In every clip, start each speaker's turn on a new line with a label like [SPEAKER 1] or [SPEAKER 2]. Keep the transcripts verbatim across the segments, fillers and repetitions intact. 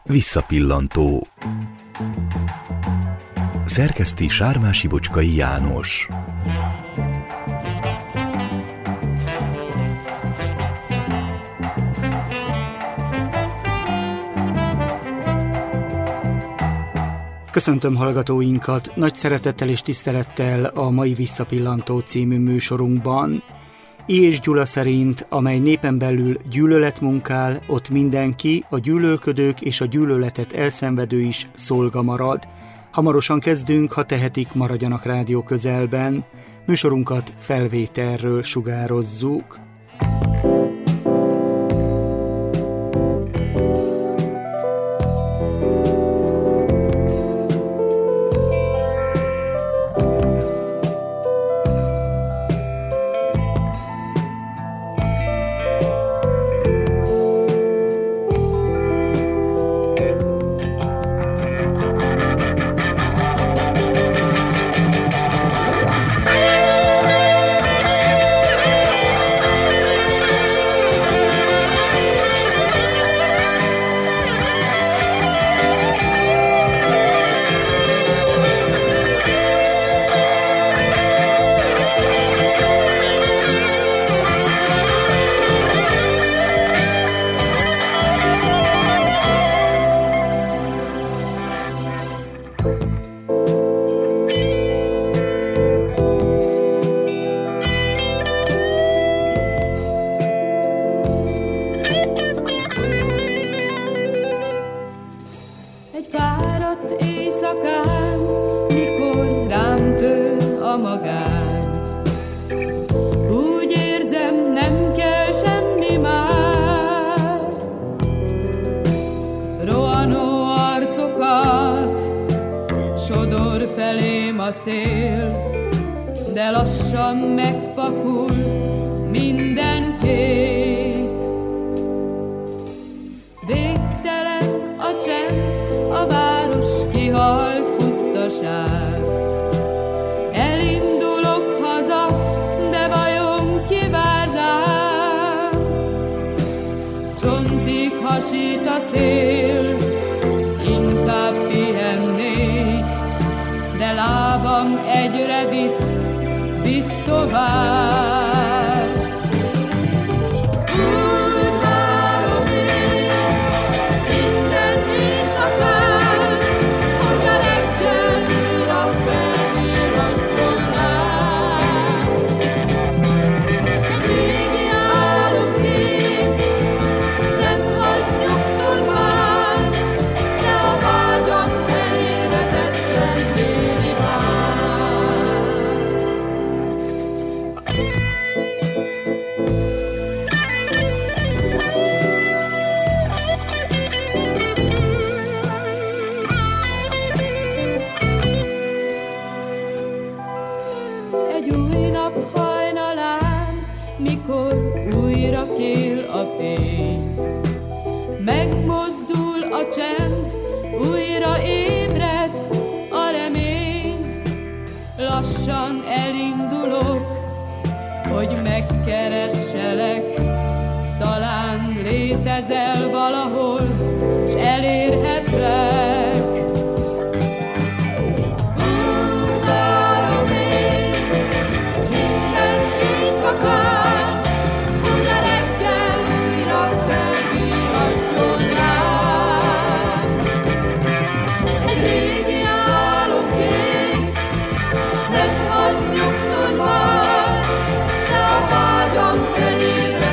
[SPEAKER 1] Visszapillantó. Szerkeszti Sármási Bocskai János.
[SPEAKER 2] Köszöntöm hallgatóinkat nagy szeretettel és tisztelettel a mai Visszapillantó című műsorunkban. I. és Gyula szerint, amely népen belül gyűlölet munkál, ott mindenki, a gyűlölködők és a gyűlöletet elszenvedő is szolga marad. Hamarosan kezdünk, ha tehetik, maradjanak rádió közelben. Műsorunkat felvételről sugározzuk.
[SPEAKER 3] Nem hagy nyugton már, de a vágyam elégett.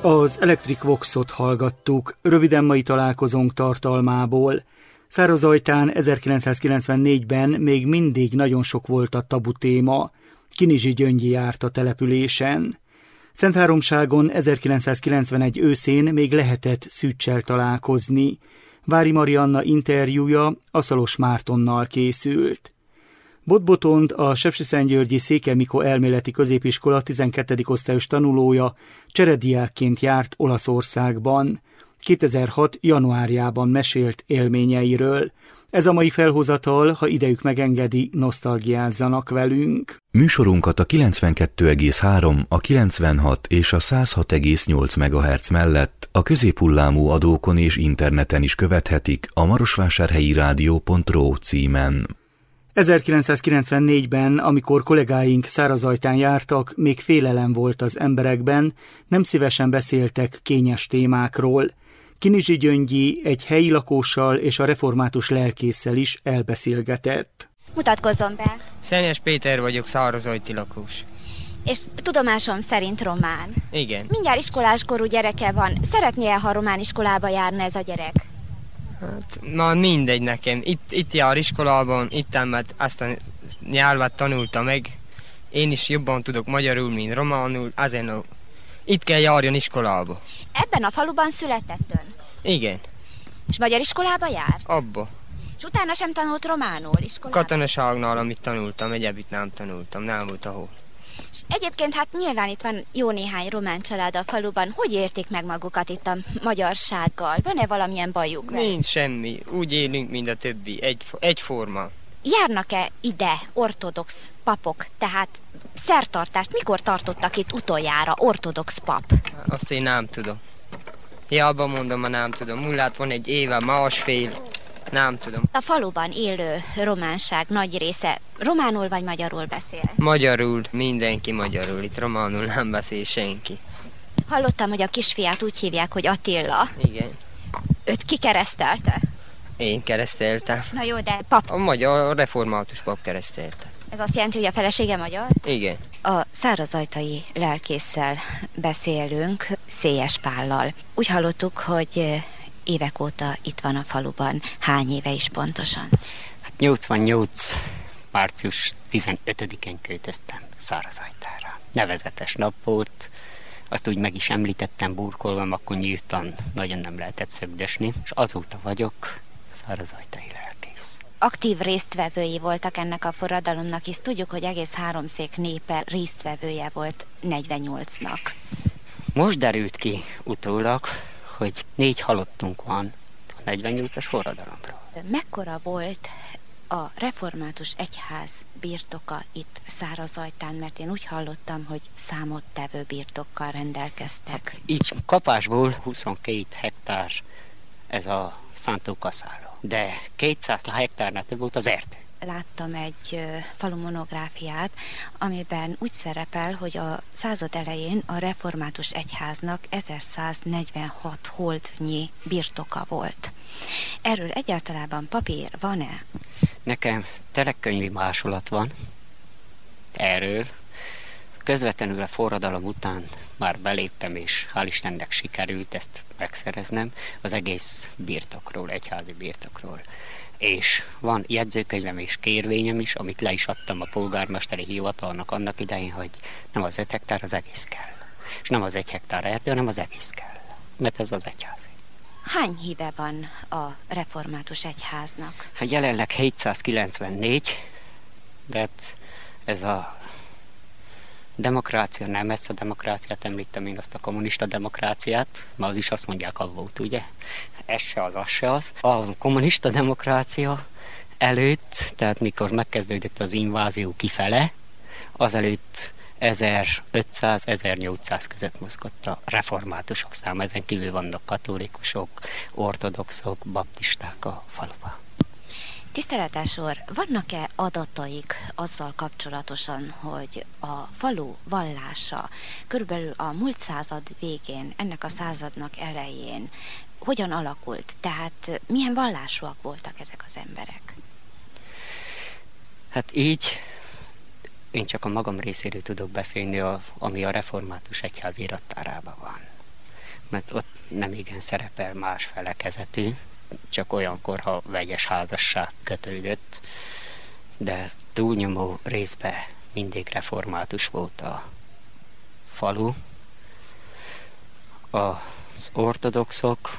[SPEAKER 2] Az Electric Vox-ot hallgattuk, röviden mai találkozónk tartalmából. Szárazajtán ezerkilencszázkilencvennégyben még mindig nagyon sok volt a tabu téma. Kinizsi Gyöngyi járt a településen. Szentháromságon ezerkilencszázkilencvenegy őszén még lehetett Szűccsel találkozni. Vári Marianna interjúja Aszalos Mártonnal készült. Botbotond, a sepsiszentgyörgyi Székely Mikó elméleti középiskola tizenkettedik osztályos tanulója cserediákként járt Olaszországban. kétezer-hat januárjában mesélt élményeiről. Ez a mai felhozatal, ha idejük megengedi, nosztalgiázzanak velünk.
[SPEAKER 1] Műsorunkat a kilencvenkettő egész három, a kilencvenhat és a száz hat egész nyolc megahertz mellett a középhullámú adókon és interneten is követhetik a marosvásárhelyi rádió pont ro címen.
[SPEAKER 2] ezerkilencszázkilencvennégyben, amikor kollégáink Szárazajtán jártak, még félelem volt az emberekben, nem szívesen beszéltek kényes témákról. Kinizsi Gyöngyi egy helyi lakóssal és a református lelkésszel is elbeszélgetett.
[SPEAKER 3] Mutatkozzon be!
[SPEAKER 4] Szenyes Péter vagyok, szárazajti lakós.
[SPEAKER 3] És tudomásom szerint román.
[SPEAKER 4] Igen.
[SPEAKER 3] Mindjárt iskoláskorú gyereke van. Szeretné-e, ha román iskolába járna ez a gyerek?
[SPEAKER 4] Hát, na mindegy nekem. Itt, itt jár iskolában, itt mert azt a nyelvet tanulta meg. Én is jobban tudok magyarul, mint románul, azért no, itt kell járjon iskolába.
[SPEAKER 3] Ebben a faluban született ön?
[SPEAKER 4] Igen.
[SPEAKER 3] És magyar iskolába jár?
[SPEAKER 4] Abba.
[SPEAKER 3] És utána sem tanult románul iskolában?
[SPEAKER 4] Katonaságnál, amit tanultam, egyebit nem tanultam, nem volt ahol.
[SPEAKER 3] És egyébként hát nyilván itt van jó néhány román család a faluban. Hogy értik meg magukat itt a magyarsággal? Van-e valamilyen bajuk?
[SPEAKER 4] Nincs semmi. Úgy élünk, mint a többi. Egy, egyforma.
[SPEAKER 3] Járnak-e ide ortodox papok? Tehát szertartást mikor tartottak itt utoljára ortodox pap?
[SPEAKER 4] Azt én nem tudom. Hiába mondom, ma nem tudom. Múlát van egy éve, másfél. Nem tudom.
[SPEAKER 3] A faluban élő románság nagy része románul vagy magyarul beszél?
[SPEAKER 4] Magyarul, mindenki magyarul. Itt románul nem beszél senki.
[SPEAKER 3] Hallottam, hogy a kisfiát úgy hívják, hogy Attila.
[SPEAKER 4] Igen.
[SPEAKER 3] Őt ki keresztelte?
[SPEAKER 4] Én kereszteltem.
[SPEAKER 3] Na jó, de pap.
[SPEAKER 4] A magyar református pap keresztelte.
[SPEAKER 3] Ez azt jelenti, hogy a felesége magyar?
[SPEAKER 4] Igen.
[SPEAKER 3] A szárazajtai lelkésszel beszélünk, Szélyes Pállal. Úgy hallottuk, hogy évek óta itt van a faluban. Hány éve is pontosan?
[SPEAKER 5] Hát nyolcvannyolc. március tizenötödikén költöztem Szárazajtára. Nevezetes nap volt, azt úgy meg is említettem, burkolvam, akkor nyíltan nagyon nem lehetett szögdösni, és azóta vagyok szárazajtai lelkész.
[SPEAKER 3] Aktív résztvevői voltak ennek a forradalomnak, és tudjuk, hogy egész háromszék népe résztvevője volt negyvennyolcnak.
[SPEAKER 5] Most derült ki utólag, hogy négy halottunk van a negyvennyolcas forradalomról.
[SPEAKER 3] Mekkora volt a református egyház birtoka itt Szárazajtán, mert én úgy hallottam, hogy számottevő birtokkal rendelkeztek.
[SPEAKER 5] Hát így kapásból huszonkét hektár ez a Szántó Kaszáló, de kétszáz hektárnál több volt az erdő.
[SPEAKER 3] Láttam egy falu monográfiát, amiben úgy szerepel, hogy a század elején a református egyháznak ezerszáznegyvenhat holdnyi birtoka volt. Erről egyáltalán papír van-e?
[SPEAKER 5] Nekem telekönyvi másolat van erről. Közvetlenül a forradalom után már beléptem, és hál' Istennek sikerült ezt megszereznem az egész birtokról, egyházi birtokról. És van jegyzőkönyvem és kérvényem is, amit le is adtam a polgármesteri hivatalnak annak idején, hogy nem az öt hektár, az egész kell. És nem az egy hektár erdő, hanem az egész kell. Mert ez az egyházi.
[SPEAKER 3] Hány híve van a református egyháznak?
[SPEAKER 5] Hát jelenleg hétszázkilencvennégy, de hát ez a demokrácia, nem ezt a demokráciát említem, én azt a kommunista demokráciát, ma az is azt mondják, az volt, ugye? Ez se az, az se az. A kommunista demokrácia előtt, tehát mikor megkezdődött az invázió kifele, azelőtt ezerötszáz-ezernyolcszáz között mozgott a reformátusok száma, ezen kívül vannak katolikusok, ortodoxok, baptisták a faluban.
[SPEAKER 3] Tiszteletes úr, vannak-e adataik azzal kapcsolatosan, hogy a falu vallása körülbelül a múlt század végén, ennek a századnak elején hogyan alakult? Tehát milyen vallásúak voltak ezek az emberek?
[SPEAKER 5] Hát így én csak a magam részéről tudok beszélni, a, ami a református egyház irattárában van. mert ott nem igen szerepel más felekezetű, csak olyankor, ha vegyes házasság kötődött, de túlnyomó részben mindig református volt a falu. Az ortodoxok,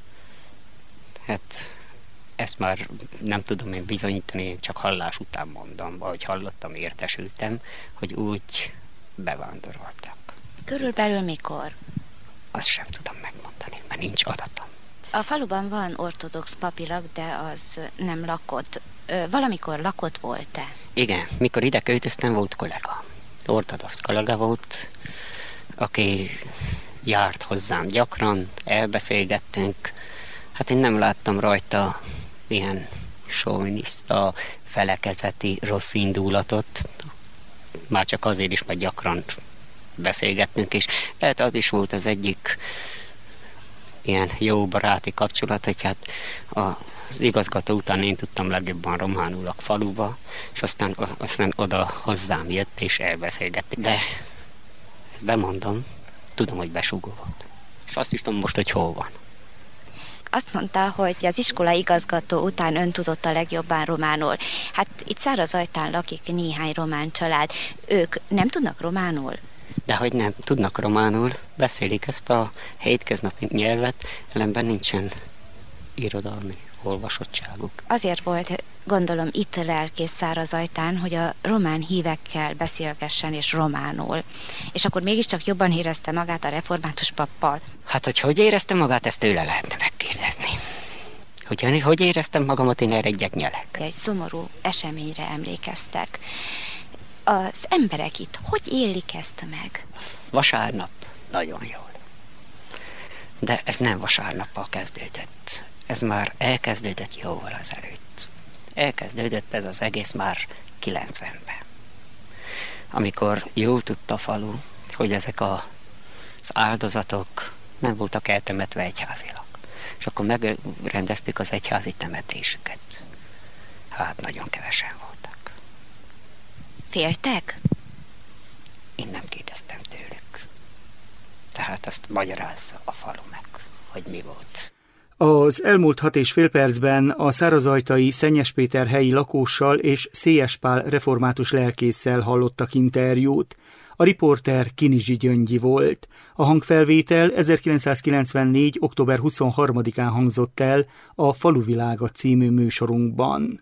[SPEAKER 5] hát ezt már nem tudom én bizonyítani, én csak hallás után mondom, ahogy hallottam, értesültem, hogy úgy bevándoroltak.
[SPEAKER 3] Körülbelül mikor?
[SPEAKER 5] Azt sem tudom megmondani, mert nincs adatom.
[SPEAKER 3] A faluban van ortodox papilak, de az nem lakott. Valamikor lakott volt-e?
[SPEAKER 5] Igen, mikor ide költöztem, volt kollega. Ortodox kollega volt, aki járt hozzám gyakran, elbeszélgettünk. Hát én nem láttam rajta ilyen soviniszta, felekezeti rossz indulatot. Már csak azért is, mert gyakran beszélgettünk, és lehet az is volt az egyik ilyen jó baráti kapcsolat, hogy hát az igazgató után én tudtam legjobban románul a faluba, és aztán, aztán oda hozzám jött, és elbeszélgettünk. De ezt bemondom, tudom, hogy besugó volt. És azt is tudom most, hogy hol van.
[SPEAKER 3] Azt mondta, hogy az iskola igazgató után ön tudott a legjobban románul. Hát itt Szárazajtán lakik néhány román család. Ők nem tudnak románul?
[SPEAKER 5] Dehogy nem, tudnak románul, beszélik ezt a hétköznapi nyelvet, ellenben nincsen irodalmi olvasottságuk.
[SPEAKER 3] Azért volt, gondolom, itt lelkész Szárazajtán, hogy a román hívekkel beszélgessen és románul. És akkor mégiscsak jobban érezte magát a református pappal.
[SPEAKER 5] Hát, hogy hogy éreztem magát, ezt tőle lehetne megkérdezni. Hogy, hogy éreztem magamat, én erre egyet nyelek.
[SPEAKER 3] Egy szomorú eseményre emlékeztek. Az emberek itt hogy élik ezt meg?
[SPEAKER 5] Vasárnap nagyon jól. De ez nem vasárnappal kezdődött. Ez már elkezdődött jóval azelőtt. Elkezdődött ez az egész már kilencvenben. Amikor jól tudta a falu, hogy ezek a, az áldozatok nem voltak eltemetve egyházilag. És akkor megrendeztük az egyházi temetésüket. Hát nagyon kevesen voltak.
[SPEAKER 3] Féltek?
[SPEAKER 5] Én nem kérdeztem tőlük. Tehát azt magyarázza a falu meg, hogy mi volt.
[SPEAKER 2] Az elmúlt hat és fél percben a szárazajtai Szennyes Péter helyi lakóssal és Szélyes Pál református lelkésszel hallottak interjút. A riporter Kinizsi Gyöngyi volt. A hangfelvétel ezerkilencszázkilencvennégy. október huszonharmadikán hangzott el a Faluvilága című műsorunkban.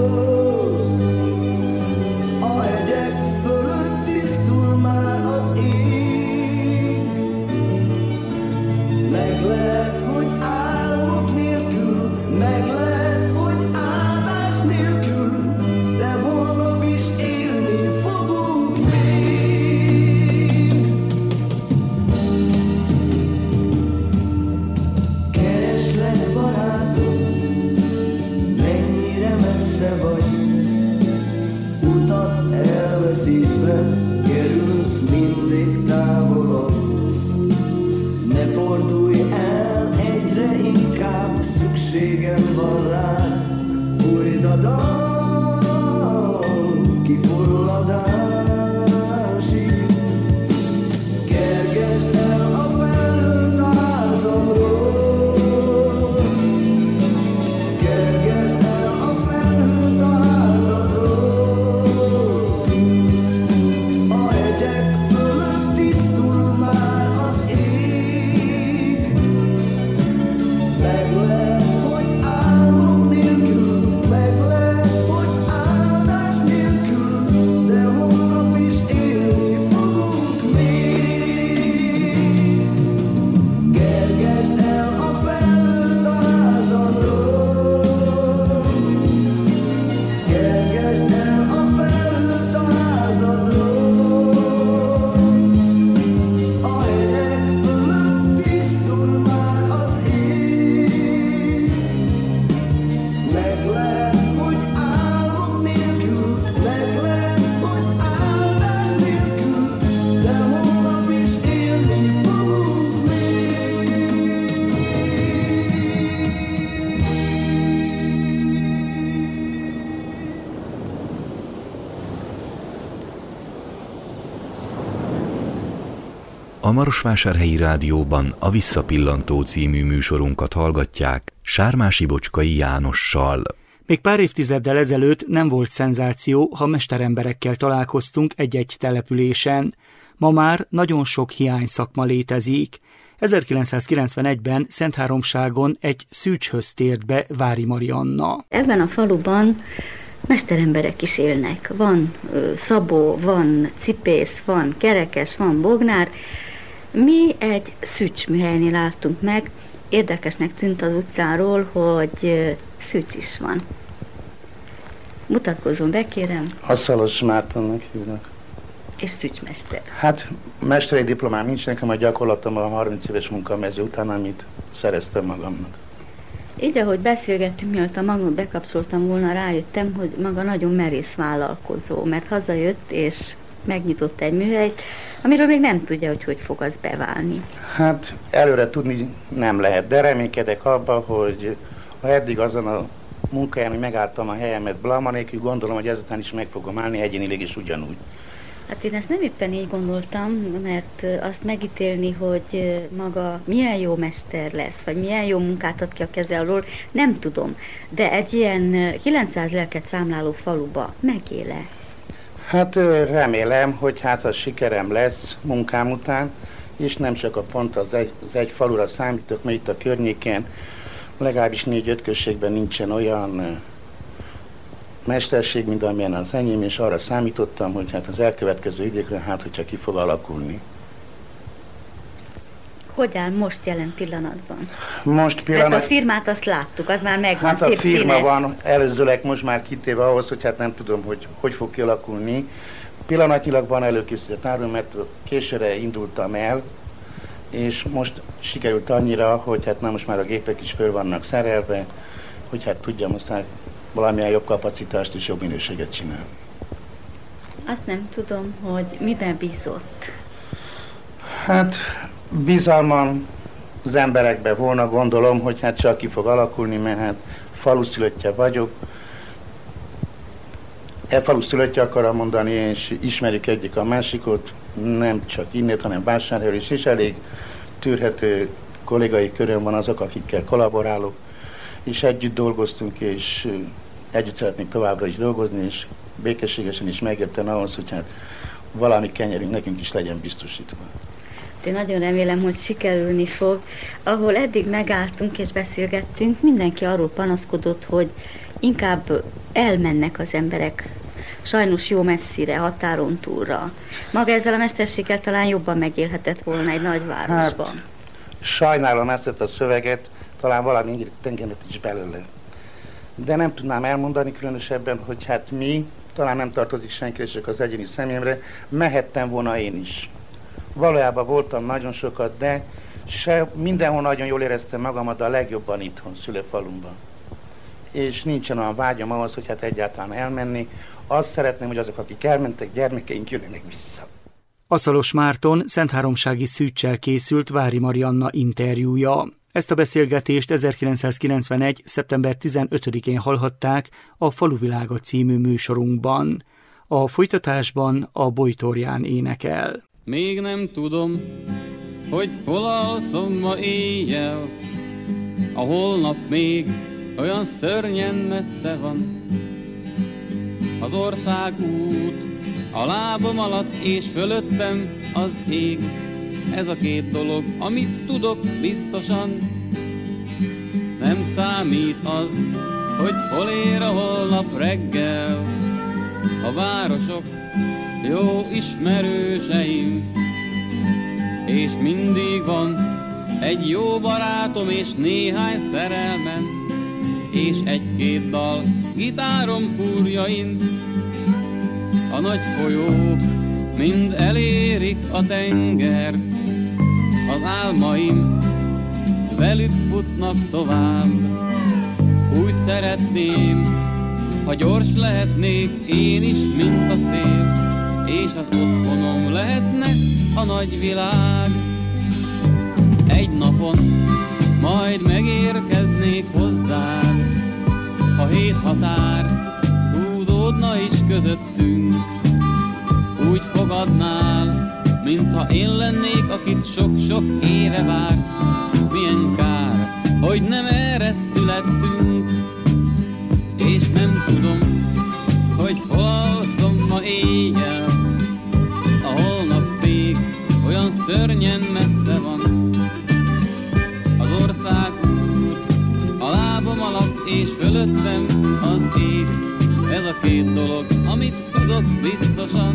[SPEAKER 6] Az
[SPEAKER 1] A Marosvásárhelyi Rádióban a Visszapillantó című műsorunkat hallgatják Sármási Bocskai Jánossal.
[SPEAKER 2] Még pár évtizeddel ezelőtt nem volt szenzáció, ha mesteremberekkel találkoztunk egy-egy településen. Ma már nagyon sok hiányszakma létezik. ezerkilencszázkilencvenegyben Szentháromságon egy szűcshöz tért be Vári Marianna.
[SPEAKER 6] Ebben a faluban mesteremberek is élnek. Van ö, szabó, van cipész, van kerekes, van bognár. Mi egy szűcsműhelynél álltunk meg. Érdekesnek tűnt az utcáról, hogy ö, szűcs is van. Mutatkozzon be, kérem.
[SPEAKER 7] Asszalos Mártonnak hívnak.
[SPEAKER 6] És szűcsmester.
[SPEAKER 7] Hát mesteri diplomám nincs, nekem a gyakorlatom a harminc éves munkamező után, amit szereztem magamnak.
[SPEAKER 6] Így, ahogy beszélgettünk, mielőtt a magnót bekapcsoltam volna, rájöttem, hogy maga nagyon merész vállalkozó, mert hazajött és megnyitott egy műhelyt, amiről még nem tudja, hogy hogy fog az beválni.
[SPEAKER 7] Hát előre tudni nem lehet, de reménykedek abba, hogy ha eddig azon a munkáján, hogy megálltam a helyemet blama nélkül, gondolom, hogy ezután is meg fogom állni egyénileg is ugyanúgy.
[SPEAKER 6] Hát én ezt nem éppen így gondoltam, mert azt megítélni, hogy maga milyen jó mester lesz, vagy milyen jó munkát ad ki a keze alól, nem tudom. De egy ilyen kilencszáz lelket számláló faluba megéle?
[SPEAKER 7] Hát remélem, hogy hát az sikerem lesz munkám után, és nem csak a pont az egy, az egy falura számítok, mert itt a környéken legalábbis négy-öt községben nincsen olyan mesterség, mint amilyen az enyém, és arra számítottam, hogy hát az elkövetkező időkre, hát hogyha ki fog alakulni.
[SPEAKER 6] Hogy áll most jelen pillanatban?
[SPEAKER 7] Most pillanat...
[SPEAKER 6] Mert a firmát azt láttuk, az már megvan,
[SPEAKER 7] hát
[SPEAKER 6] szép
[SPEAKER 7] a firma
[SPEAKER 6] színes.
[SPEAKER 7] van előzőleg most már kitéve ahhoz, hogy hát nem tudom, hogy hogy fog kialakulni. Pillanatilag van előkészített áru, mert későre indultam el, és most sikerült annyira, hogy hát na most már a gépek is föl vannak szerelve, hogy hát tudjam aztán valamilyen jobb kapacitást és jobb minőséget csinál.
[SPEAKER 6] Azt nem tudom, hogy miben bízott.
[SPEAKER 7] Hát bizalmam az emberekben volna, gondolom, hogy hát csak ki fog alakulni, mert hát faluszülöttje vagyok. E faluszülöttje akarom mondani, és ismerjük egyik a másikot, nem csak innét, hanem Vásárhelyről is, és elég tűrhető kollégai köröm van azok, akikkel kollaborálok, és együtt dolgoztunk, és együtt szeretnék továbbra is dolgozni, és békességesen is megérten ahhoz, hogy hát valami kenyerünk nekünk is legyen biztosítva.
[SPEAKER 6] Én nagyon remélem, hogy sikerülni fog. Ahol eddig megálltunk és beszélgettünk, mindenki arról panaszkodott, hogy inkább elmennek az emberek, sajnos jó messzire, határon túlra. Maga ezzel a mesterséggel talán jobban megélhetett volna egy nagyvárosban.
[SPEAKER 7] Hát, sajnálom ezt a szöveget, talán valami engemet is belőle. De nem tudnám elmondani különösebben, hogy hát mi, talán nem tartozik senki, csak az egyéni személyemre, mehettem volna én is. Valójában voltam nagyon sokat, de se, mindenhol nagyon jól éreztem magamat, de a legjobban itthon, szülőfalumban. És nincsen olyan vágyam ahhoz, hogy hát egyáltalán elmenni. Azt szeretném, hogy azok, akik elmentek, gyermekeink jöjjenek vissza.
[SPEAKER 2] Asszalos Márton Szentháromsági szűccsel készült Vári Marianna interjúja. Ezt a beszélgetést ezerkilencszázkilencvenegy. szeptember tizenötödikén hallhatták a Faluvilága című műsorunkban. A folytatásban a Bojtorján énekel.
[SPEAKER 8] Még nem tudom, hogy hol alszom ma éjjel, a holnap még olyan szörnyen messze van. Az ország út a lábam alatt és fölöttem az ég. Ez a két dolog, amit tudok biztosan. Nem számít az, hogy hol ér a holnap reggel. A városok jó ismerőseim, és mindig van egy jó barátom és néhány szerelmem, és egy-két dal gitárom húrjain. A nagy folyók mind elérik a tenger, az álmaim velük futnak tovább. Úgy szeretném, ha gyors lehetnék én is, mint a szél, és az otthonom lehetne a nagy világ. Egy napon majd megérkeznék hozzád, a hét határ húzódna is közöttünk. Úgy fogadnál, mintha én lennék, akit sok-sok éve vársz. Milyen kár, hogy nem erre születtünk, és nem tudom, hogy hol alszom ma éjjel. A holnap még olyan szörnyen messze van. Az ország út, a lábam alatt és fölöttem az ég. Ez a két dolog, amit tudok biztosan.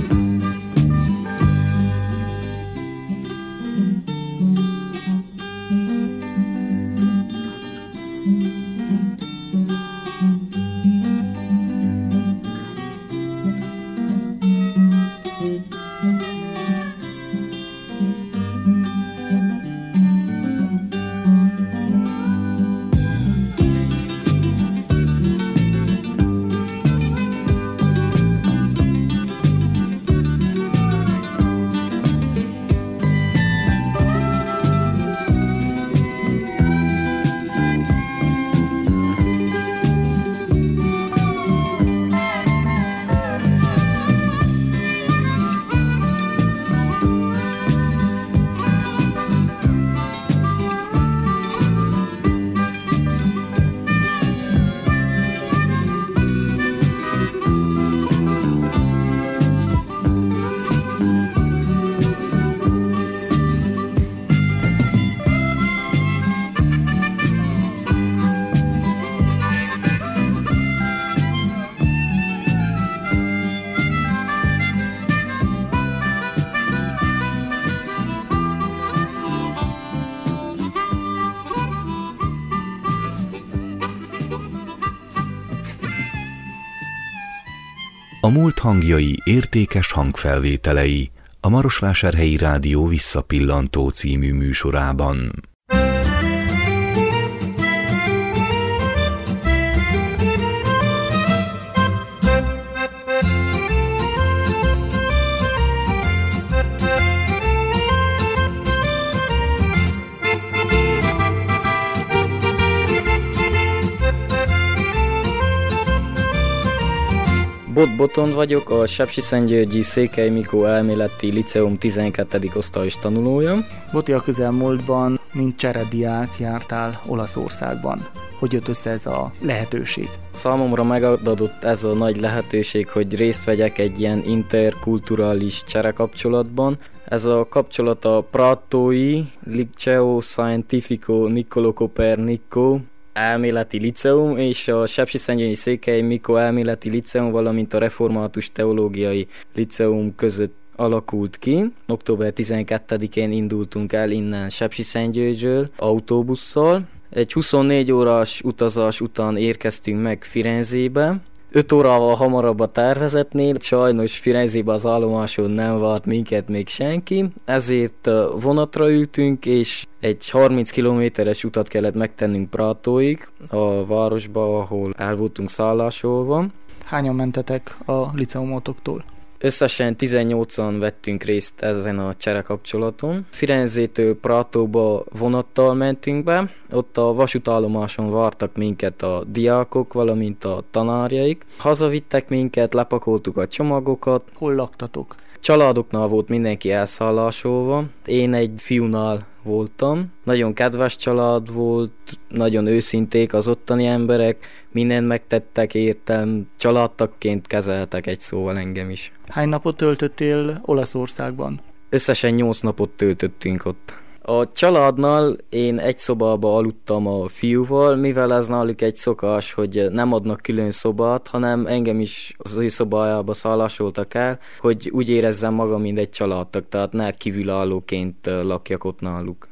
[SPEAKER 1] A múlt hangjai értékes hangfelvételei a Marosvásárhelyi Rádió Visszapillantó című műsorában.
[SPEAKER 9] Bot Botond vagyok, a Sepsiszentgyörgyi Székely Mikó Elméleti Liceum tizenkettedik osztályos tanulója.
[SPEAKER 2] Boti, a közelmúltban, mint cserediák jártál Olaszországban. Hogy jött össze ez a lehetőség?
[SPEAKER 9] Számomra megadott ez a nagy lehetőség, hogy részt vegyek egy ilyen interkulturális cserekapcsolatban. Ez a kapcsolat a Pratói Liceo Scientifico Niccolò Copernico Elméleti Liceum és a Sepsiszentgyörgyi Székely Mikó Elméleti Liceum, valamint a Református Teológiai Liceum között alakult ki. október tizenkettedikén indultunk el innen Sepsiszentgyörgyről autóbusszal. Egy huszonnégy órás utazás után érkeztünk meg Firenzébe. öt órával hamarabb a tervezetnél, sajnos Firenzébe az állomáson nem várt minket még senki, ezért vonatra ültünk, és egy harminc kilométeres utat kellett megtennünk Pratóig, a városba, ahol el voltunk szállásolva.
[SPEAKER 2] Hányan mentetek a liceumotoktól?
[SPEAKER 9] Összesen tizennyolcan vettünk részt ezen a cserekapcsolaton. Firenzétől Pratóba vonattal mentünk be, ott a vasútállomáson vártak minket a diákok, valamint a tanárjaik. Hazavittek minket, lepakoltuk a csomagokat.
[SPEAKER 2] Hol laktatok?
[SPEAKER 9] Családoknál volt mindenki elszállásolva. Én egy fiúnál voltam. Nagyon kedves család volt, nagyon őszinték az ottani emberek, mindent megtettek értem, családtagként kezeltek egy szóval engem is.
[SPEAKER 2] Hány napot töltöttél Olaszországban?
[SPEAKER 9] Összesen nyolc napot töltöttünk ott. A családnál én egy szobába aludtam a fiúval, mivel ez náluk egy szokás, hogy nem adnak külön szobát, hanem engem is az ő szobájába szállásoltak el, hogy úgy érezzem magam, mint egy családtag, tehát ne kívülállóként lakjak ott náluk.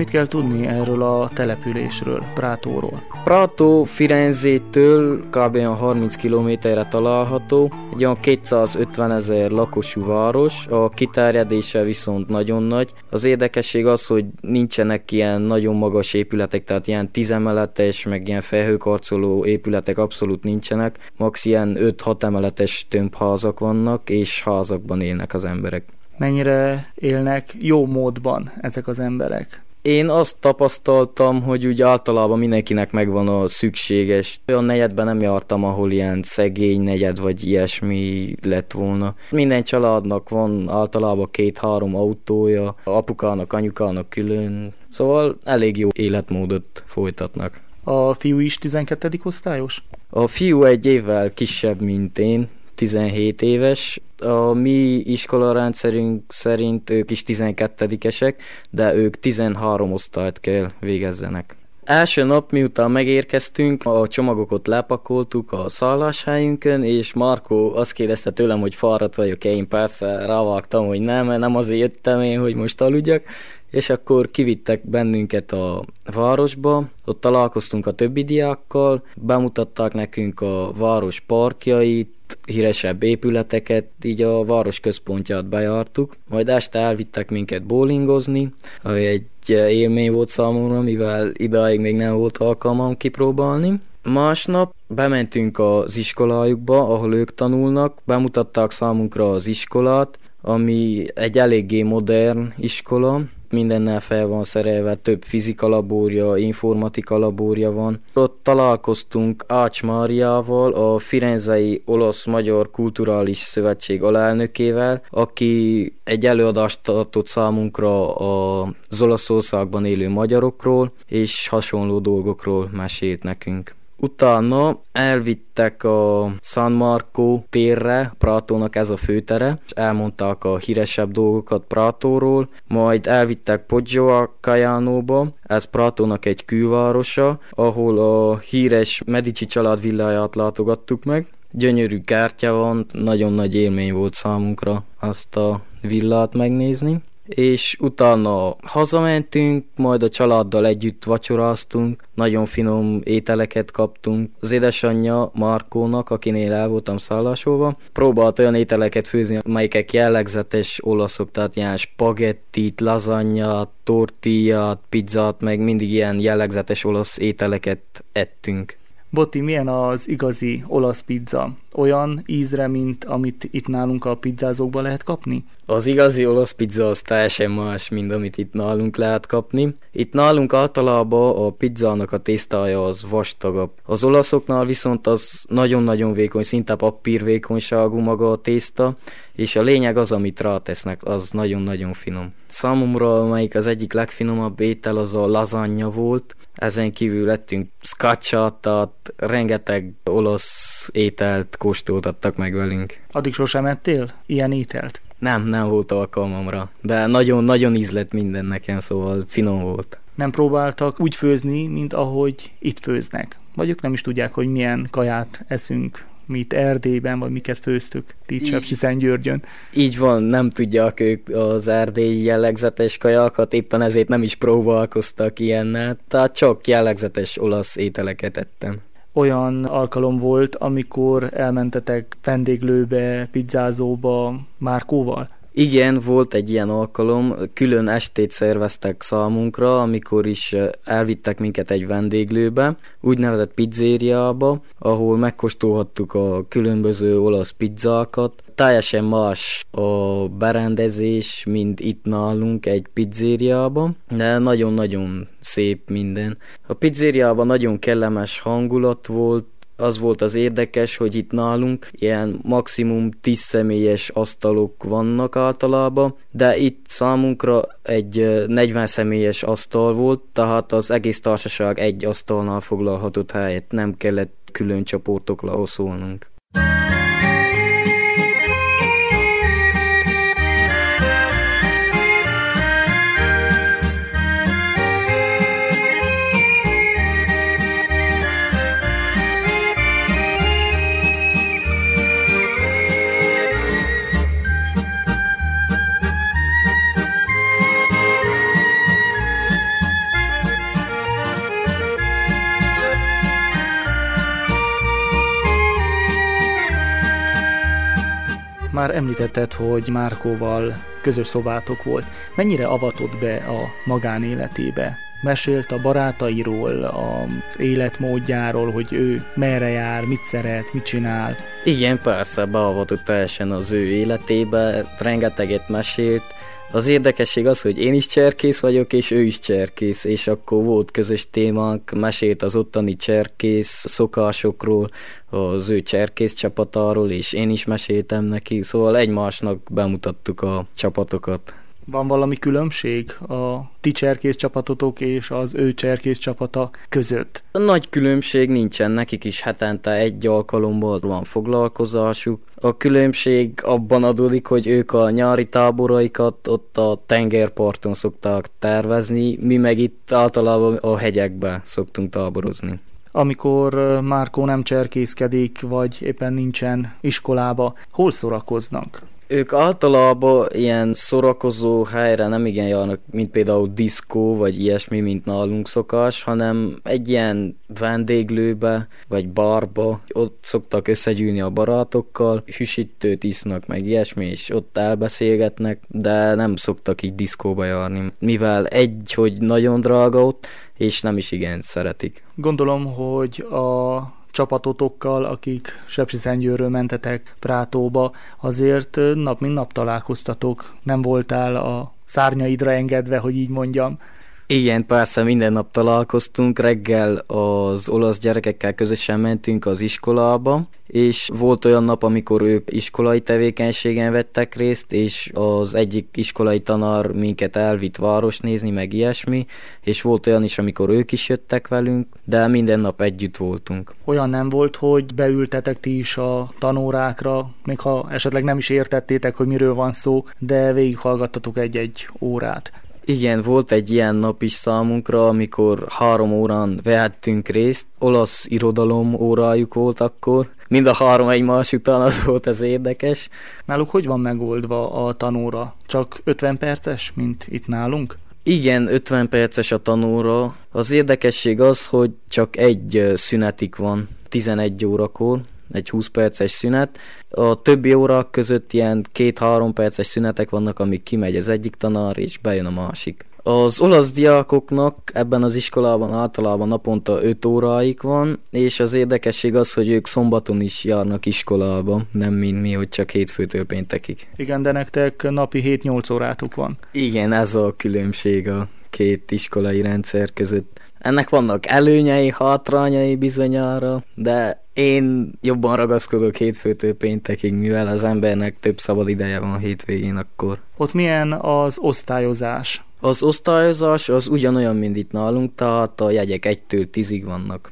[SPEAKER 2] mit kell tudni erről a településről, Pratóról?
[SPEAKER 9] Prato Firenzétől kb. harminc kilométerre található, egy olyan kétszázötvenezer lakosú város, a kiterjedése viszont nagyon nagy. Az érdekesség az, hogy nincsenek ilyen nagyon magas épületek, tehát ilyen tízemeletes, meg ilyen felhőkarcoló épületek abszolút nincsenek, max ilyen öt-hat emeletes tömbházak vannak, és házakban élnek az emberek.
[SPEAKER 2] Mennyire élnek jó módban ezek az emberek?
[SPEAKER 9] Én azt tapasztaltam, hogy úgy általában mindenkinek megvan a szükséges. Olyan negyedben nem jártam, ahol ilyen szegény negyed vagy ilyesmi lett volna. Minden családnak van általában két-három autója, apukának, anyukának külön. Szóval elég jó életmódot folytatnak.
[SPEAKER 2] A fiú is tizenkettedik osztályos?
[SPEAKER 9] A fiú egy évvel kisebb, mint én, tizenhét éves. A mi iskolarendszerünk szerint ők is tizenkettedikesek, de ők tizenhárom osztályt kell végezzenek. Első nap, miután megérkeztünk, a csomagokat lepakoltuk a szálláshelyünkön, és Markó azt kérdezte tőlem, hogy fáradt vagyok-e. Én persze rávágtam, hogy nem, mert nem azért jöttem én, hogy most aludjak, és akkor kivittek bennünket a városba, ott találkoztunk a többi diákkal, bemutatták nekünk a város parkjait, híresebb épületeket, így a város központját bejártuk, majd este elvittek minket bowlingozni, ami egy élmény volt számomra, mivel idáig még nem volt alkalmam kipróbálni. Másnap bementünk az iskolájukba, ahol ők tanulnak, bemutatták számunkra az iskolát, ami egy eléggé modern iskola, mindennel fel van szerelve, több fizika labórja, informatika labórja van. Ott találkoztunk Ács Máriával, a Firenzei Olasz-Magyar Kulturális Szövetség alelnökével, aki egy előadást tartott számunkra az Olaszországban élő magyarokról, és hasonló dolgokról mesélt nekünk. Utána elvittek a San Marco térre, Pratónak ez a főtere, és elmondták a híresebb dolgokat Pratóról, majd elvittek Poggio a Caianóba, ez Pratónak egy külvárosa, ahol a híres Medici család villáját látogattuk meg. Gyönyörű kártya van, nagyon nagy élmény volt számunkra azt a villát megnézni. És utána hazamentünk, majd a családdal együtt vacsoráztunk, nagyon finom ételeket kaptunk. Az édesanyja Markónak, akinél el voltam szállásolva, próbált olyan ételeket főzni, amelyek jellegzetes olaszok, tehát ilyen spagettit, lasagnát, tortillát, pizzát, meg mindig ilyen jellegzetes olasz ételeket ettünk.
[SPEAKER 2] Botti, milyen az igazi olasz pizza? Olyan ízre, mint amit itt nálunk a pizzázókban lehet kapni?
[SPEAKER 9] Az igazi olasz pizza az teljesen más, mint amit itt nálunk lehet kapni. Itt nálunk általában a pizzának a tésztája az vastagabb. Az olaszoknál viszont az nagyon-nagyon vékony, szinte papírvékonyságú maga a tészta, és a lényeg az, amit rátesznek, az nagyon-nagyon finom. Számomra, amelyik az egyik legfinomabb étel, az a lasagna volt. Ezen kívül lettünk scacciátát, rengeteg olasz ételt kóstoltattak meg velünk.
[SPEAKER 2] Addig sosem ettél ilyen ételt?
[SPEAKER 9] Nem, nem volt alkalmamra, de nagyon-nagyon ízlett minden nekem, szóval finom volt.
[SPEAKER 2] Nem próbáltak úgy főzni, mint ahogy itt főznek? Vagy ők nem is tudják, hogy milyen kaját eszünk mi itt Erdélyben, vagy miket főztük itt Sepsiszentgyörgyön?
[SPEAKER 9] Így van, nem tudják ők az erdélyi jellegzetes kajákat, éppen ezért nem is próbálkoztak ilyennel, tehát csak jellegzetes olasz ételeket ettem.
[SPEAKER 2] Olyan alkalom volt, amikor elmentetek vendéglőbe, pizzázóba Márkóval?
[SPEAKER 9] Igen, volt egy ilyen alkalom, külön estét szerveztek számunkra, amikor is elvittek minket egy vendéglőbe, úgynevezett pizzériába, ahol megkóstolhattuk a különböző olasz pizzákat. Teljesen más a berendezés, mint itt nálunk egy pizzériában, de nagyon-nagyon szép minden. A pizzériában nagyon kellemes hangulat volt. Az volt az érdekes, hogy itt nálunk ilyen maximum tíz személyes asztalok vannak általában, de itt számunkra egy negyven személyes asztal volt, tehát az egész társaság egy asztalnál foglalhatott helyet, nem kellett külön csoportokra oszolnunk.
[SPEAKER 2] Már említetted, hogy Márkóval közös szobátok volt. Mennyire avatott be a magánéletébe? Mesélt a barátairól, az életmódjáról, hogy ő merre jár, mit szeret, mit csinál?
[SPEAKER 9] Igen, persze, beavatott teljesen az ő életébe, rengeteget mesélt. Az érdekesség az, hogy én is cserkész vagyok, és ő is cserkész, és akkor volt közös témánk, mesélt az ottani cserkész szokásokról, az ő cserkész csapatáról, és én is meséltem neki, szóval egymásnak bemutattuk a csapatokat.
[SPEAKER 2] Van valami különbség a ti cserkész csapatotok és az ő cserkész csapata között?
[SPEAKER 9] Nagy különbség nincsen, nekik is hetente egy alkalommal van foglalkozásuk. A különbség abban adódik, hogy ők a nyári táboraikat ott a tengerparton szokták tervezni, mi meg itt általában a hegyekbe szoktunk táborozni.
[SPEAKER 2] Amikor Márkó nem cserkészkedik, vagy éppen nincsen iskolába, hol szórakoznak?
[SPEAKER 9] Ők általában ilyen szórakozó helyre nem igen járnak, mint például diszkó, vagy ilyesmi, mint nálunk szokás, hanem egy ilyen vendéglőbe, vagy barba, ott szoktak összegyűlni a barátokkal, hűsítőt isznak, meg ilyesmi, és ott elbeszélgetnek, de nem szoktak így diszkóba járni, mivel egy, hogy nagyon drága ott, és nem is igen szeretik.
[SPEAKER 2] Gondolom, hogy a csapatotokkal, akik Sepsiszentgyőrről mentetek Prátóba, azért nap mint nap találkoztatok. Nem voltál a szárnyaidra engedve, hogy így mondjam.
[SPEAKER 9] Igen, persze minden nap találkoztunk, reggel az olasz gyerekekkel közösen mentünk az iskolába, és volt olyan nap, amikor ők iskolai tevékenységen vettek részt, és az egyik iskolai tanár minket elvitt város nézni, meg ilyesmi, és volt olyan is, amikor ők is jöttek velünk, de minden nap együtt voltunk.
[SPEAKER 2] Olyan nem volt, hogy beültetek ti is a tanórákra, még ha esetleg nem is értettétek, hogy miről van szó, de végighallgattatok egy-egy órát.
[SPEAKER 9] Igen, volt egy ilyen nap is számunkra, amikor három órán vehettünk részt, olasz irodalom órájuk volt akkor, mind a három egymás után, az volt az érdekes.
[SPEAKER 2] Náluk hogy van megoldva a tanóra? Csak ötven perces, mint itt nálunk?
[SPEAKER 9] Igen, ötven perces a tanóra. Az érdekesség az, hogy csak egy szünetik van, tizenegy órakor. Egy húsz perces szünet. A többi órák között ilyen két-három perces szünetek vannak, amíg kimegy az egyik tanár, és bejön a másik. Az olasz diákoknak ebben az iskolában általában naponta öt óráik van, és az érdekesség az, hogy ők szombaton is járnak iskolába, nem mint mi, hogy csak hétfőtől péntekig.
[SPEAKER 2] Igen, de nektek napi hét-nyolc órátok van.
[SPEAKER 9] Igen, ez a különbség a két iskolai rendszer között. Ennek vannak előnyei, hátrányai bizonyára, de én jobban ragaszkodok hétfőtől péntekig, mivel az embernek több szabad ideje van a hétvégén akkor.
[SPEAKER 2] Ott milyen az osztályozás?
[SPEAKER 9] Az osztályozás az ugyanolyan, mint itt nálunk, tehát a jegyek egytől tízig vannak.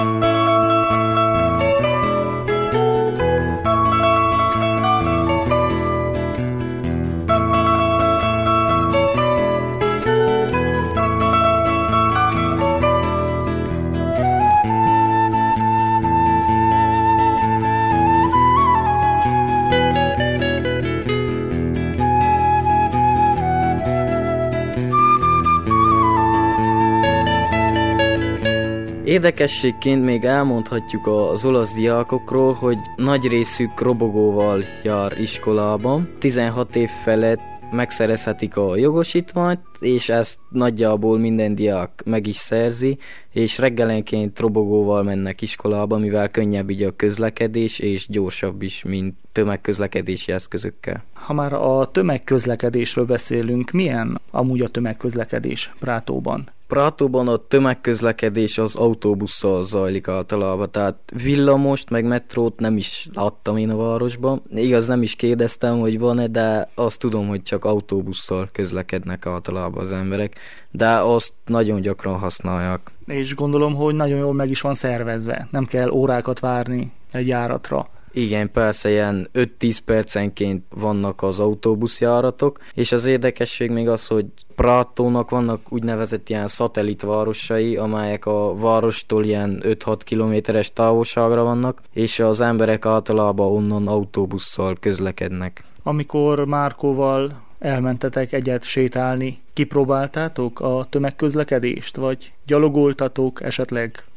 [SPEAKER 9] Érdekességként még elmondhatjuk az olasz diákokról, hogy nagy részük robogóval jár iskolában. tizenhat év felett megszerezhetik a jogosítványt, és ezt nagyjából minden diák meg is szerzi, és reggelenként robogóval mennek iskolába, mivel könnyebb így a közlekedés, és gyorsabb is, mint tömegközlekedési eszközökkel.
[SPEAKER 2] Ha már a tömegközlekedésről beszélünk, milyen amúgy a tömegközlekedés Prátóban?
[SPEAKER 9] Prátóban a tömegközlekedés az autóbusszal zajlik általában, tehát villamost meg metrót nem is láttam én a városban. Igaz, nem is kérdeztem, hogy van-e, de azt tudom, hogy csak autóbusszal közlekednek általában az emberek, de azt nagyon gyakran használják. És
[SPEAKER 2] gondolom, hogy nagyon jól meg is van szervezve, nem kell órákat várni egy járatra.
[SPEAKER 9] Igen, persze, ilyen öt-tíz percenként vannak az autóbuszjáratok, és az érdekesség még az, hogy Prátónak vannak úgynevezett ilyen szatellitvárosai, amelyek a várostól ilyen öt-hat kilométeres távolságra vannak, és az emberek általában onnan autóbusszal közlekednek.
[SPEAKER 2] Amikor Márkóval elmentetek egyet sétálni, kipróbáltátok a tömegközlekedést, vagy gyalogoltatok, esetleg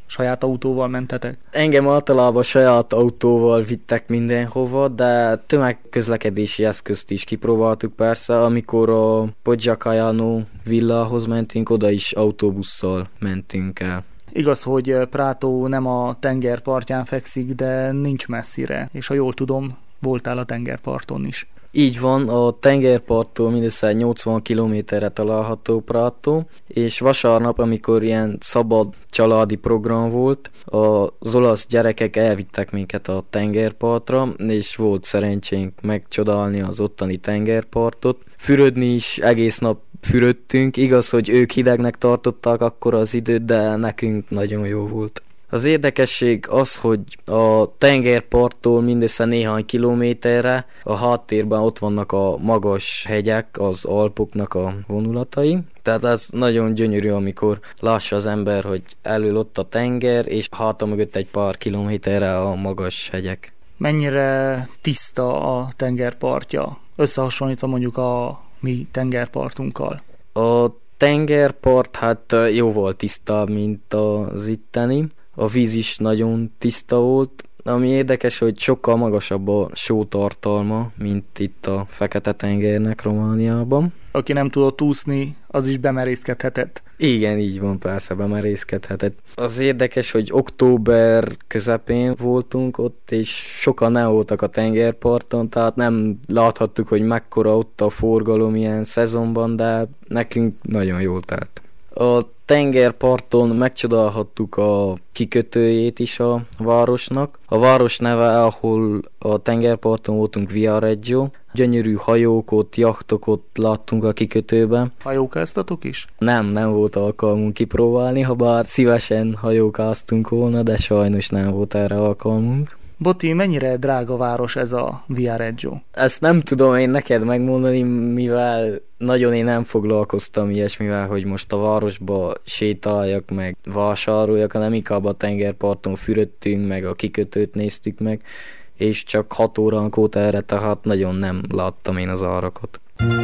[SPEAKER 2] Saját autóval mentetek?
[SPEAKER 9] Engem általában saját autóval vittek mindenhova, de tömegközlekedési eszközt is kipróbáltuk persze. Amikor a Poggio-Caiano villához mentünk, oda is autóbusszal mentünk el.
[SPEAKER 2] Igaz, hogy Prato nem a tengerpartján fekszik, de nincs messzire, és ha jól tudom, voltál a tengerparton is.
[SPEAKER 9] Így van, a tengerparttól mindössze nyolcvan kilométerre található Prato, és vasárnap, amikor ilyen szabad családi program volt, az olasz gyerekek elvittek minket a tengerpartra, és volt szerencsénk megcsodálni az ottani tengerpartot. Fürödni is egész nap fürödtünk, igaz, hogy ők hidegnek tartották akkor az időt, de nekünk nagyon jó volt. Az érdekesség az, hogy a tengerparttól mindössze néhány kilométerre a háttérben ott vannak a magas hegyek, az Alpoknak a vonulatai. Tehát ez nagyon gyönyörű, amikor lássa az ember, hogy elől ott a tenger, és háta mögött egy pár kilométerre a magas hegyek.
[SPEAKER 2] Mennyire tiszta a tengerpartja, összehasonlítva mondjuk a mi tengerpartunkkal?
[SPEAKER 9] A tengerpart hát jóval tisztább, mint az itteni. A víz is nagyon tiszta volt, ami érdekes, hogy sokkal magasabb a sótartalma, mint itt a Fekete-tengernek Romániában.
[SPEAKER 2] Aki nem tudott úszni, az is bemerészkedhetett.
[SPEAKER 9] Igen, így van, persze, bemerészkedhetett. Az érdekes, hogy október közepén voltunk ott, és sokan nem voltak a tengerparton, tehát nem láthattuk, hogy mekkora ott a forgalom ilyen szezonban, de nekünk nagyon jól telt. A tengerparton megcsodálhattuk a kikötőjét is a városnak. A város neve, ahol a tengerparton voltunk, Viareggio. Gyönyörű hajókot, jachtokat láttunk a kikötőben.
[SPEAKER 2] Hajókáztatok is?
[SPEAKER 9] Nem, nem volt alkalmunk kipróbálni, ha bár szívesen hajókáztunk volna, de sajnos nem volt erre alkalmunk.
[SPEAKER 2] Boti, mennyire drága város ez a Viareggio?
[SPEAKER 9] Ezt nem tudom én neked megmondani, mivel nagyon én nem foglalkoztam ilyesmivel, hogy most a városba sétáljak, meg vásároljak, hanem inkább a tengerparton fürödtünk, meg a kikötőt néztük meg, és csak hat óránk volt erre, tehát nagyon nem láttam én az árakat.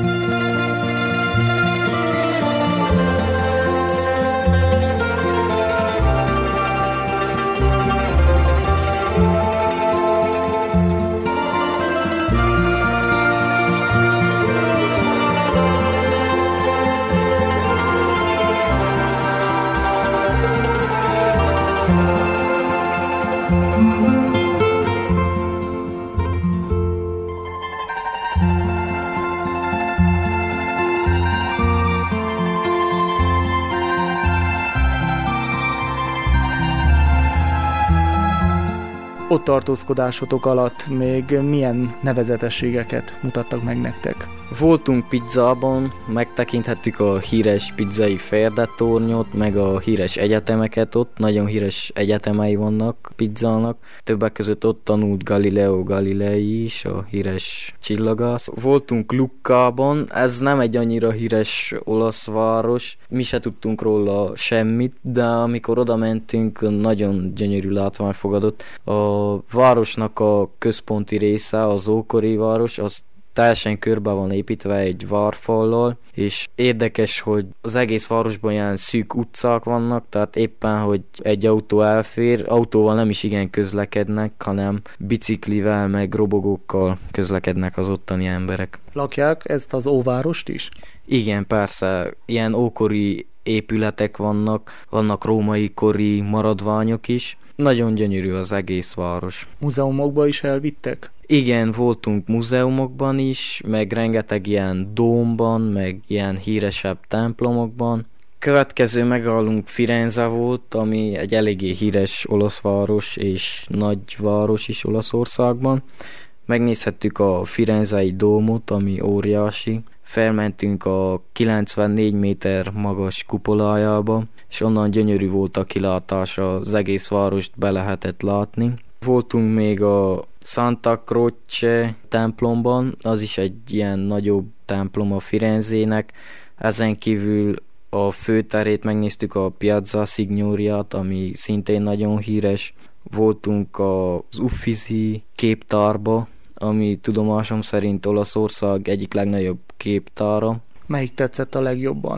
[SPEAKER 2] Ott tartózkodásotok alatt még milyen nevezetességeket mutattak meg nektek?
[SPEAKER 9] Voltunk pizzában, megtekinthettük a híres pizzai Ferde-tornyot, meg a híres egyetemeket ott, nagyon híres egyetemei vannak pizzának. Többek között ott tanult Galileo Galilei is, a híres csillagász. Voltunk Luccában, ez nem egy annyira híres olasz város, mi se tudtunk róla semmit, de amikor oda mentünk, nagyon gyönyörű látvány fogadott. A városnak a központi része, az ókori város, az teljesen körbe van építve egy várfallal, és érdekes, hogy az egész városban ilyen szűk utcák vannak, tehát éppen, hogy egy autó elfér, autóval nem is igen közlekednek, hanem biciklivel, meg robogókkal közlekednek az ottani emberek.
[SPEAKER 2] Lakják ezt az óvárost is?
[SPEAKER 9] Igen, persze, ilyen ókori épületek vannak, vannak római kori maradványok is. Nagyon gyönyörű az egész város.
[SPEAKER 2] Múzeumokba is elvittek?
[SPEAKER 9] Igen, voltunk múzeumokban is, meg rengeteg ilyen dómban, meg ilyen híresebb templomokban. Következő megállunk Firenze volt, ami egy eléggé híres olasz város és nagy város is Olaszországban. Megnézhettük a firenzei dómot, ami óriási. Felmentünk a kilencvennégy méter magas kupolájába, és onnan gyönyörű volt a kilátás, az egész várost be lehetett látni. Voltunk még a Santa Croce templomban, az is egy ilyen nagyobb templom a Firenzének. Ezen kívül a főterét megnéztük, a Piazza Signoriát, ami szintén nagyon híres. Voltunk az Uffizi képtárba, ami tudomásom szerint Olaszország egyik legnagyobb képtára.
[SPEAKER 2] Melyik tetszett a legjobban?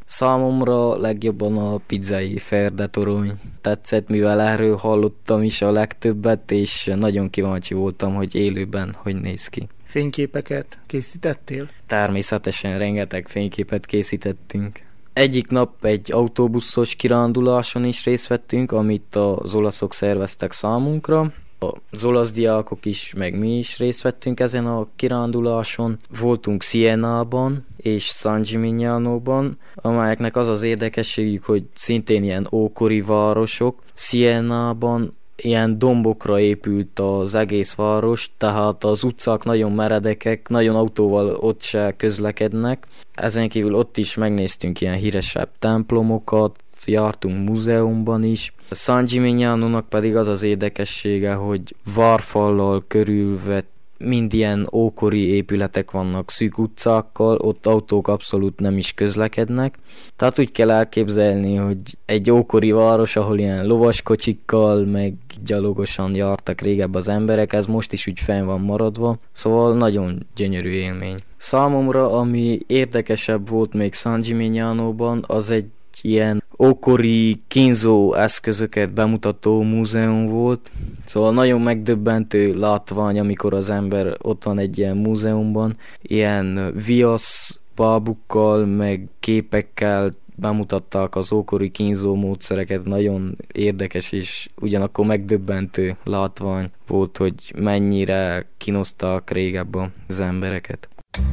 [SPEAKER 9] Számomra legjobban a pizzai ferdetorony tetszett, mivel erről hallottam is a legtöbbet, és nagyon kíváncsi voltam, hogy élőben hogy néz ki.
[SPEAKER 2] Fényképeket készítettél?
[SPEAKER 9] Természetesen rengeteg fényképet készítettünk. Egyik nap egy autóbuszos kiránduláson is részt vettünk, amit az olaszok szerveztek számunkra. Az olasz diákok is, meg mi is részt vettünk ezen a kiránduláson. Voltunk Sienában és San Gimignanoban, amelyeknek az az érdekességük, hogy szintén ilyen ókori városok. Sienában ilyen dombokra épült az egész város, tehát az utcák nagyon meredekek, nagyon autóval ott se közlekednek. Ezen kívül ott is megnéztünk ilyen híresebb templomokat, jártunk múzeumban is. A San Gimignanonak pedig az az érdekessége, hogy várfallal körülvett mind ilyen ókori épületek vannak szűk utcákkal, ott autók abszolút nem is közlekednek. Tehát úgy kell elképzelni, hogy egy ókori város, ahol ilyen lovaskocsikkal, meg gyalogosan jártak régebb az emberek, ez most is úgy fenn van maradva, szóval nagyon gyönyörű élmény. Számomra, ami érdekesebb volt még San Gimignanoban, az egy ilyen ókori kínzó eszközöket bemutató múzeum volt. Szóval nagyon megdöbbentő látvány, amikor az ember ott van egy ilyen múzeumban, ilyen viasz bábukkal, meg képekkel bemutatták az ókori kínzó módszereket. Nagyon érdekes és ugyanakkor megdöbbentő látvány volt, hogy mennyire kínozták régebb az embereket.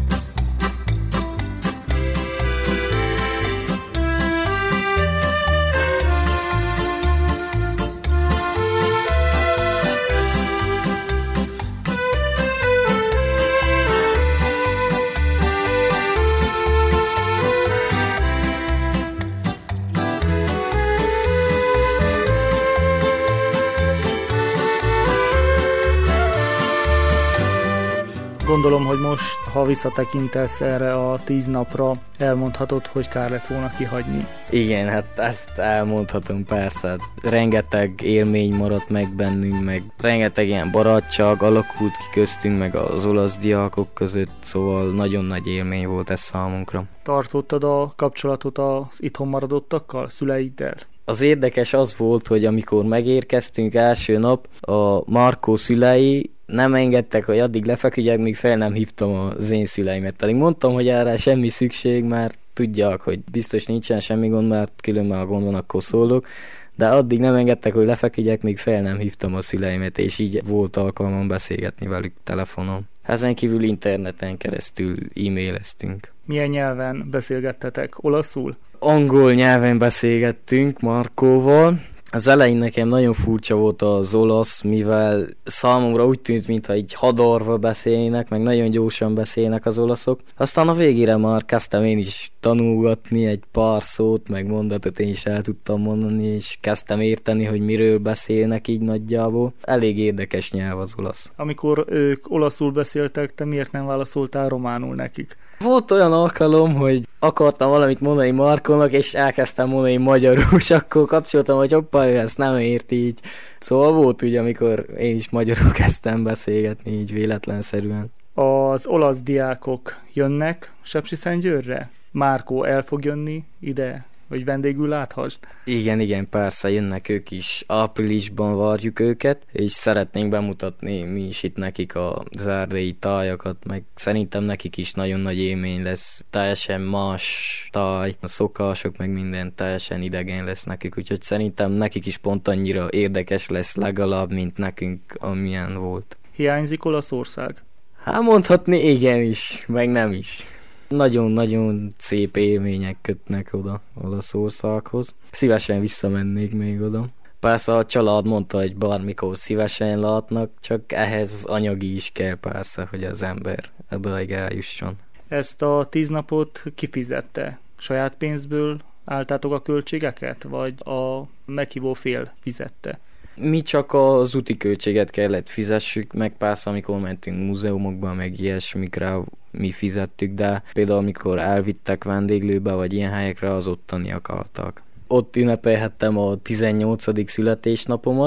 [SPEAKER 2] Gondolom, hogy most, ha visszatekintesz erre a tíz napra, elmondhatod, hogy kár lett volna kihagyni.
[SPEAKER 9] Igen, hát ezt elmondhatom persze. Rengeteg élmény maradt meg bennünk, meg rengeteg ilyen barátság alakult ki köztünk, meg az olasz diákok között, szóval nagyon nagy élmény volt ez számunkra.
[SPEAKER 2] Tartottad a kapcsolatot az itthon maradottakkal, szüleiddel?
[SPEAKER 9] Az érdekes az volt, hogy amikor megérkeztünk első nap, a Markó szülei nem engedtek, hogy addig lefeküdjek, míg fel nem hívtam az én szüleimet. Pedig mondtam, hogy erre semmi szükség, mert tudják, hogy biztos nincsen semmi gond, mert különben a gond van, akkor szólok. De addig nem engedtek, hogy lefeküdjek, míg fel nem hívtam a szüleimet, és így volt alkalmam beszélgetni velük telefonon. Ezen kívül interneten keresztül e-maileztünk.
[SPEAKER 2] Milyen nyelven beszélgettetek? Olaszul?
[SPEAKER 9] Angol nyelven beszélgettünk Markóval. Az elején nekem nagyon furcsa volt az olasz, mivel számomra úgy tűnt, mintha így hadarva beszélnek, meg nagyon gyorsan beszélnek az olaszok. Aztán a végére már kezdtem én is tanulgatni egy pár szót, meg mondatot én is el tudtam mondani, és kezdtem érteni, hogy miről beszélnek így nagyjából. Elég érdekes nyelv az olasz.
[SPEAKER 2] Amikor ők olaszul beszéltek, te miért nem válaszoltál románul nekik?
[SPEAKER 9] Volt olyan alkalom, hogy akartam valamit mondani Markónak, és elkezdtem mondani magyarul, és akkor kapcsoltam, hogy hoppá, ő ezt nem érti így. Szóval volt úgy, amikor én is magyarul kezdtem beszélgetni, így véletlenszerűen.
[SPEAKER 2] Az olasz diákok jönnek Sepsiszentgyőrre? Márkó el fog jönni ide, hogy vendégül láthasd?
[SPEAKER 9] Igen, igen, persze, jönnek ők is. Áprilisban várjuk őket, és szeretnénk bemutatni mi is itt nekik az erdélyi tájakat, meg szerintem nekik is nagyon nagy élmény lesz. Teljesen más táj, a szokások, meg minden teljesen idegen lesz nekik, úgyhogy szerintem nekik is pont annyira érdekes lesz legalább, mint nekünk, amilyen volt.
[SPEAKER 2] Hiányzik Olaszország?
[SPEAKER 9] Hát mondhatni igen is, meg nem is. Nagyon-nagyon szép élmények kötnek oda Olaszországhoz. Szívesen visszamennék még oda. Persze a család mondta, hogy bármikor szívesen látnak, csak ehhez anyagi is kell persze, hogy az ember odaig eljusson.
[SPEAKER 2] Ezt a tíz napot kifizette? Saját pénzből álltátok a költségeket, vagy a meghívó fél fizette?
[SPEAKER 9] Mi csak az úti költséget kellett fizessük, meg persze amikor mentünk múzeumokba, meg ilyesmikre mi fizettük, de például amikor elvittek vendéglőbe, vagy ilyen helyekre, az ottaniak álltak. Ott ünnepelhettem a tizennyolcadik születésnapomat.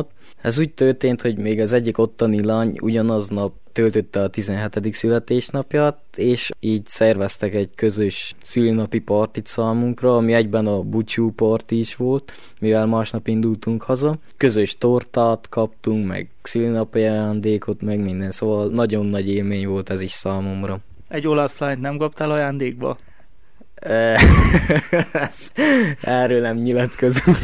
[SPEAKER 9] Ez úgy történt, hogy még az egyik ottani lány ugyanaznap töltötte a tizenhetedik születésnapját, és így szerveztek egy közös szülinapi partit számunkra, ami egyben a búcsú parti is volt, mivel másnap indultunk haza. Közös tortát kaptunk, meg szülinapi ajándékot, meg minden, szóval nagyon nagy élmény volt ez is számomra.
[SPEAKER 2] Egy olasz lányt nem kaptál ajándékba?
[SPEAKER 9] Erről nem nyilatkozunk.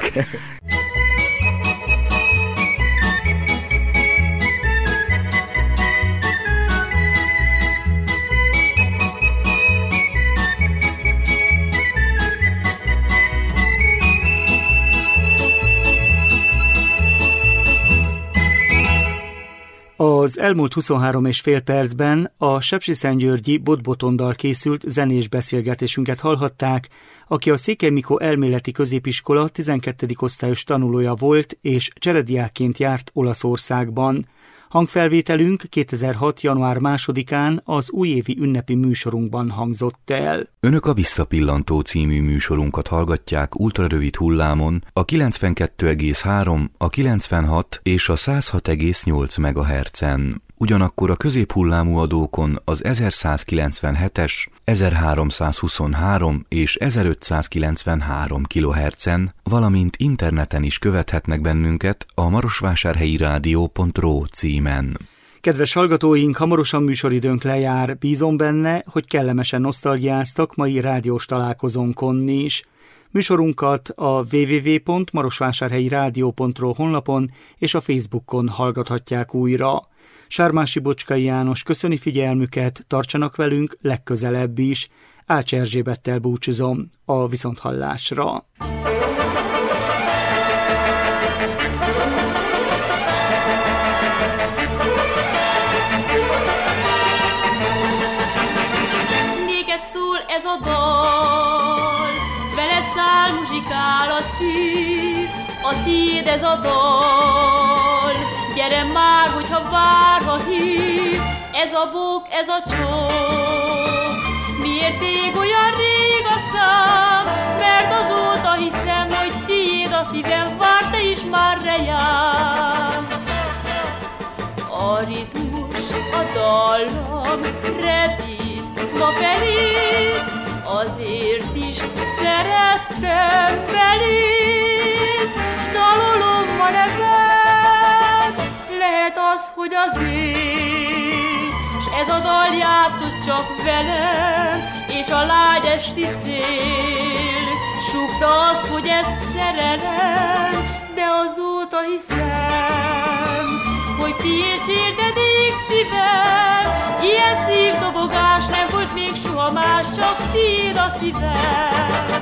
[SPEAKER 2] Az elmúlt huszonhárom és fél percben a sepsiszentgyörgyi Botbotondal készült zenés beszélgetésünket hallhatták, aki a Székely Mikó Elméleti Középiskola tizenkettedik osztályos tanulója volt és cserediákként járt Olaszországban. Hangfelvételünk kétezer-hat. január másodikán az újévi ünnepi műsorunkban hangzott el.
[SPEAKER 1] Önök a Visszapillantó című műsorunkat hallgatják ultrarövid hullámon a kilencvenkettő egész három, a kilencvenhat és a száz hat egész nyolc megahertzen. Ugyanakkor a középhullámú adókon az ezerszázkilencvenhetes, ezerháromszázhuszonhárom és ezerötszázkilencvenhárom kilohertzen, valamint interneten is követhetnek bennünket a marosvásárhelyi rádió pont ro címen.
[SPEAKER 2] Kedves hallgatóink, hamarosan műsoridőnk lejár, bízom benne, hogy kellemesen nosztalgiáztak mai rádiós találkozónkon is. Műsorunkat a double-u double-u double-u pont marosvásárhelyi rádió pont ro honlapon és a Facebookon hallgathatják újra. Sármási Bocskai János köszöni figyelmüket, tartsanak velünk legközelebb is. Ács Erzsébettel búcsúzom, a viszonthallásra.
[SPEAKER 10] Néked szól ez a dal, vele száll, muzsikál a szív, a tiéd ez a dal. Gyere már, hogyha várva hív, ez a bók, ez a csók. Miért ég olyan rég a szám, mert azóta hiszem, hogy tiéd a szívem, vár, te is már rejár. A ritmus, a dallam repít ma felét, azért is szerettem belét, s dalolom ma neked. Lehet az, hogy azért, s ez a dal játszott csak velem, és a lágy esti szél súgta azt, hogy ez szerelem, de azóta hiszem, hogy ti és értedik szívem, ilyen szívdobogás nem volt még soha más, csak tiéd a szívem.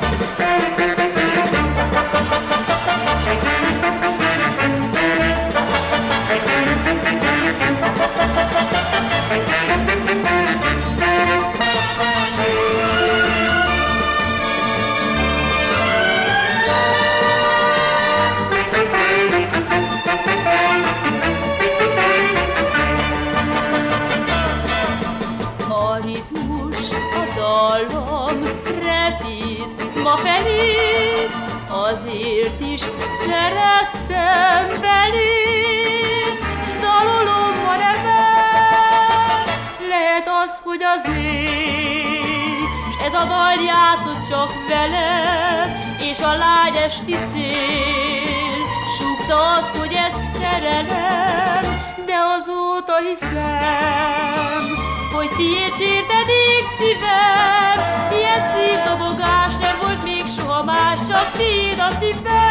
[SPEAKER 10] A ritmus, a dallam repít ma felét, azért is szerettem belét, s dalolom ma neked. Lehet az, hogy azért, s ez a dal játszott csak velem, és a lágy esti szél súgta azt, hogy ez szerelem, de azóta hiszem, hogy tiéd sértedik szívem, ilyen szívdobogás nem volt még soha más, csak tiéd a szívem.